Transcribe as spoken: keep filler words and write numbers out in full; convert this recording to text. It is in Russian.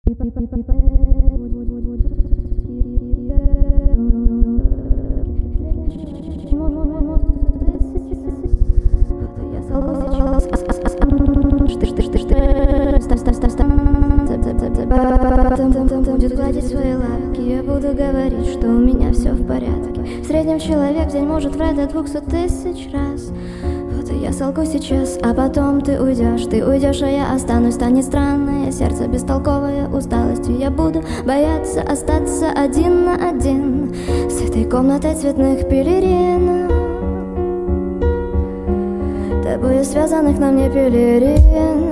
Будет гладить свои лапки, я буду говорить, что у меня все в порядке. В среднем человек в день может врать до двухсот тысяч раз. Вот и я солгу сейчас, а потом ты уйдешь. Ты уйдешь, а я останусь. Станет странное сердце, бестолковое усталостью. Я буду бояться остаться один на один с этой комнатой цветных пелерин, тобою связанных на мне пелерин.